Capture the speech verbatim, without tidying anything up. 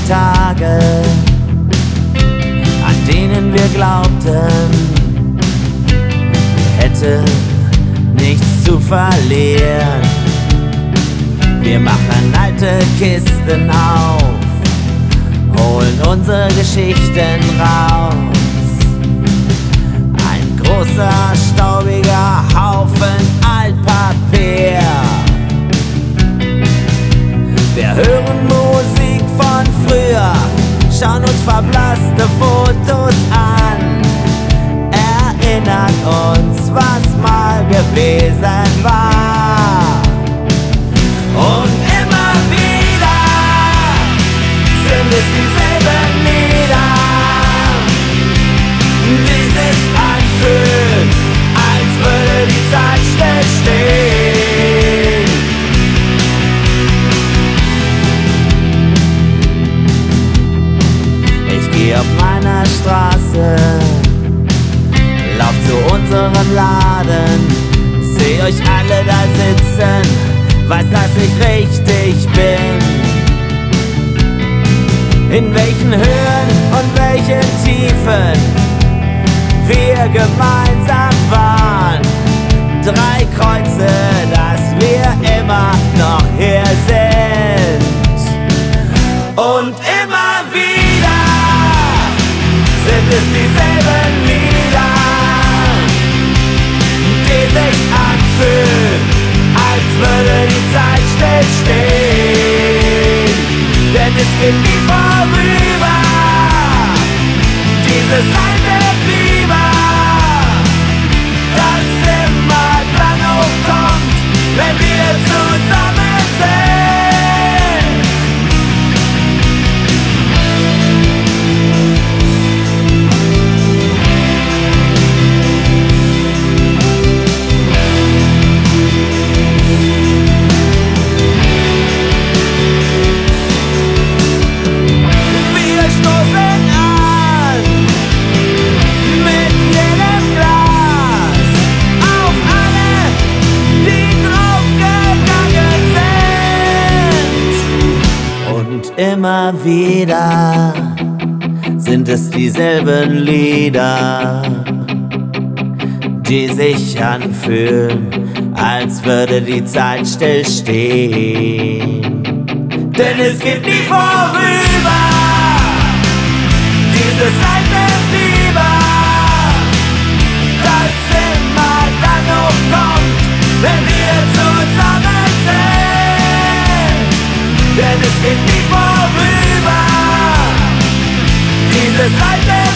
Tage, an denen wir glaubten, wir hätten nichts zu verlieren. Wir machen alte Kisten auf, holen unsere Geschichten raus. Ein großer, staubiger Haufen Altpapier. Wir hören Musik von früher, schauen uns verblasste Fotos an, erinnern uns, was mal gewesen war. Und immer wieder sind es dieselben Lieder, die sich anfühlen, als würde die Zeit stillstehen. Ich geh auf meiner Straße, lauf zu unserem Laden, seh euch alle da sitzen, weiß, dass ich richtig bin. In welchen Höhen und welchen Tiefen wir gemeinsam waren. Drei Kreuze, dass wir immer noch hier sind. Und immer wieder sind es dieselben Lieder, die sich anfühlen, als würde die Zeit stillstehen. Denn es geht nie vorüber, dieses alte Fieber, das immer dann hochkommt, wenn wir zusammen sind. Immer wieder sind es dieselben Lieder, die sich anfühlen, als würde die Zeit stillstehen. Denn es geht nie vorüber, dieses alte Fieber, das immer dann hochkommt, wenn wir zusammen sind. Denn es geht nie vorüber, dieses alte